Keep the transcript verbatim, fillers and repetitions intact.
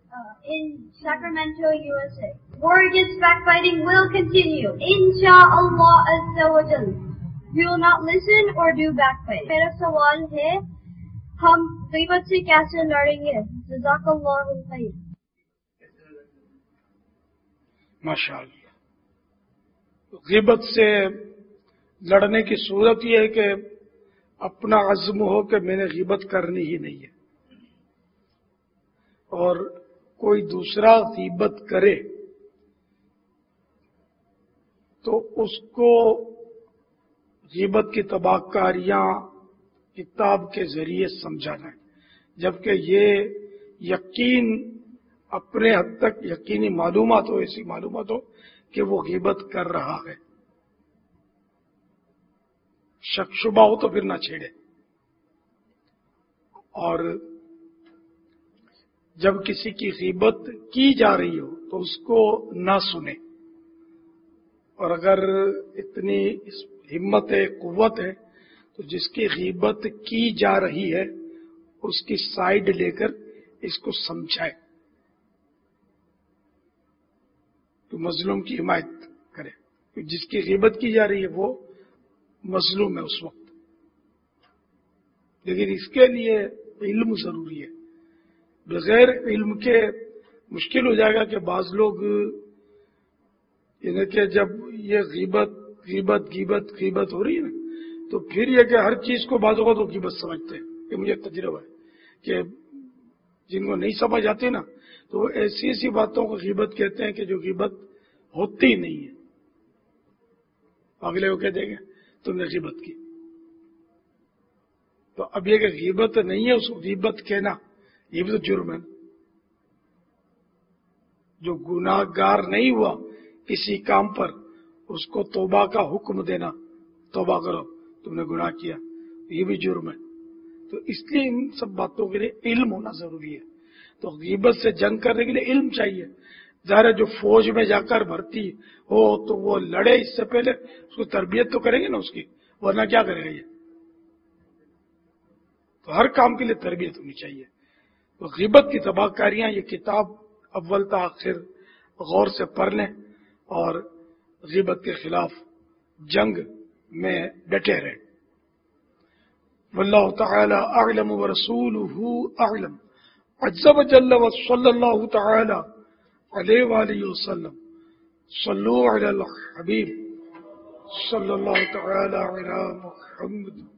uh, in Sacramento, U S A. War against backbiting will continue, Insha'Allah Azza wa Jal. We will not listen or do backbiting. میرا سوال ہے ہم غیبت سے کیسے لڑیں گے؟ جزاک اللہ خیر. ماشاءاللہ. غیبت سے لڑنے کی صورت یہ ہے کہ اپنا عزم ہو کہ میں نے غیبت کرنی ہی نہیں ہے، اور کوئی دوسرا غیبت کرے تو اس کو غیبت کی تباہ کاریاں کتاب کے ذریعے سمجھانا ہے، جبکہ یہ یقین اپنے حد تک یقینی معلومات ہو، ایسی معلومات ہو کہ وہ غیبت کر رہا ہے. شک شبہ ہو تو پھر نہ چھیڑے. اور جب کسی کی غیبت کی جا رہی ہو تو اس کو نہ سنے، اور اگر اتنی ہمت ہے، قوت ہے، تو جس کی غیبت کی جا رہی ہے اس کی سائیڈ لے کر اس کو سمجھائے، تو مظلوم کی حمایت کرے. جس کی غیبت کی جا رہی ہے وہ مظلوم ہے اس وقت. لیکن اس کے لیے علم ضروری ہے. بغیر علم کے مشکل ہو جائے گا کہ بعض لوگ یعنی کہ جب یہ غیبت غیبت غیبت غیبت ہو رہی ہے نا، تو پھر یہ کہ ہر چیز کو بعض اوقات تو غیبت سمجھتے ہیں. یہ مجھے تجربہ ہے کہ جن کو نہیں سمجھ آتی نا تو وہ ایسی ایسی باتوں کو غیبت کہتے ہیں کہ جو غیبت ہوتی نہیں ہے. اگلے وہ کہہ دیں گے تم نے غیبت کی. تو اب یہ کہ غیبت نہیں ہے، اس کو غیبت کہنا یہ بھی تو جرم ہے. جو گناہ گار نہیں ہوا کسی کام پر اس کو توبہ کا حکم دینا، توبہ کرو تم نے گناہ کیا، یہ بھی جرم ہے. تو اس لیے ان سب باتوں کے لیے علم ہونا ضروری ہے. تو غیبت سے جنگ کرنے کے لیے علم چاہیے. ظاہر ہے جو فوج میں جا کر بھرتی ہو تو وہ لڑے اس سے پہلے اس کو تربیت تو کریں گے نا اس کی، ورنہ کیا کرے گا یہ. تو ہر کام کے لیے تربیت ہونی چاہیے. تو غیبت کی تباہ کاریاں یہ کتاب اول تا آخر غور سے پڑھ لیں اور غیبت کے خلاف جنگ میں ڈٹے رہیں. واللہ تعالی اعلم ورسولہ اعلم. عز وجل وصلی اللہ تعالی علیہ وآلہ وسلم. صلو علی الحبیب صلی اللہ تعالی علی محمد.